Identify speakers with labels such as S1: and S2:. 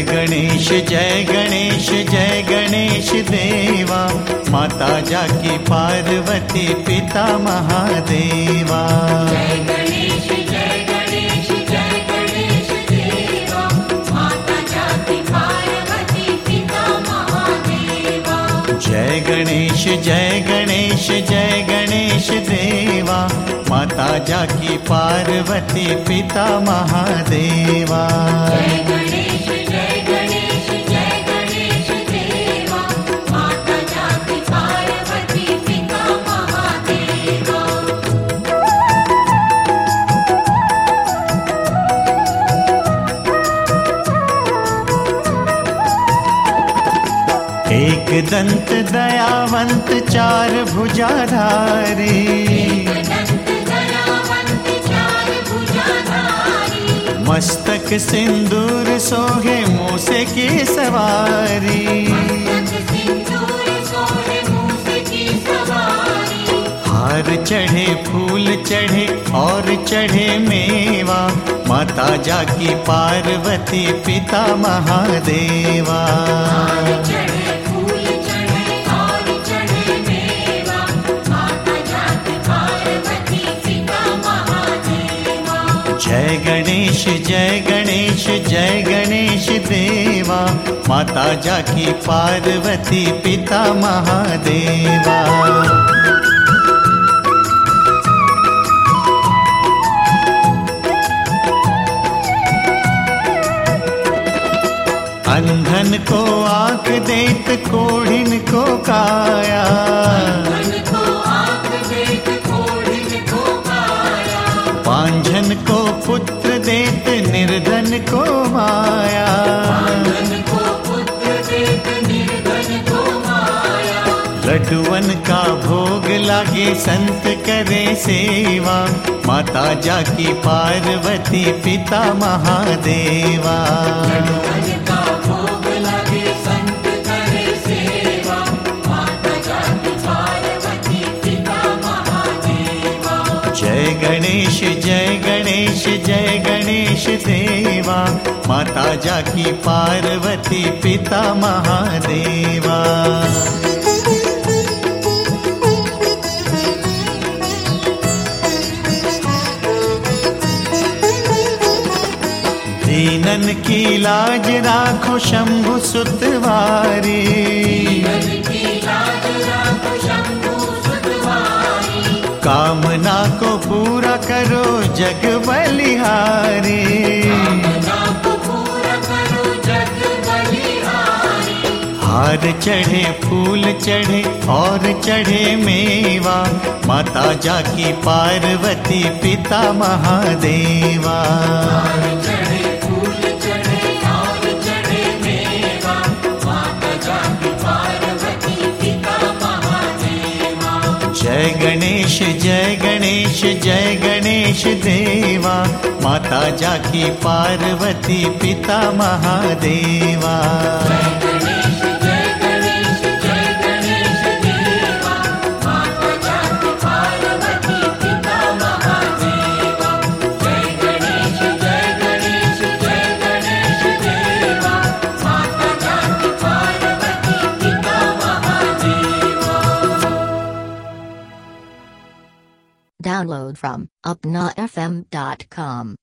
S1: गणेश जय गणेश जय गणेश देवा, माता जाकी पार्वती पिता महादेवा।
S2: जय गणेश जय गणेश जय गणेश देवा, माता जाकी पार्वती पिता महादेवा।
S1: जय गणेश जय गणेश जय गणेश देवा, माता जाकी पार्वती पिता महादेवा।
S2: जय गणेश जय गणेश जय गणेश देवा, माता जाकी पार्वती पिता महादेवा।
S1: एक दंत दयावंत चार भुजाधारी, मस्तक सिंदूर सोहे मूसे की सवारी। हार चढ़े फूल चढ़े और चढ़े मेवा, माता जाकी पार्वती पिता महादेवा। जय गणेश जय गणेश जय गणेश देवा, माता जाकी पार्वती पिता महादेवा। अंधन को आँख देत कोढ़िन को काया, पांझन को पुत्र देत निर्धन को माया। लड्डुअन का भोग लागे संत करे सेवा, माता जाकी पार्वती पिता महादेवा। जय गणेश जय गणेश जय गणेश देवा, माता जाकी पार्वती पिता महादेवा। दीनन की लाज राखो शंभु सुतवारी, कामना को पूरा करो जग बलिहारी। हार चढ़े फूल चढ़े और चढ़े मेवा, माता जाकी पार्वती पिता महादेवा। जय गणेश जय गणेश जय गणेश देवा, माता जाकी पार्वती पिता महादेवा।
S3: Download from upnafm.com.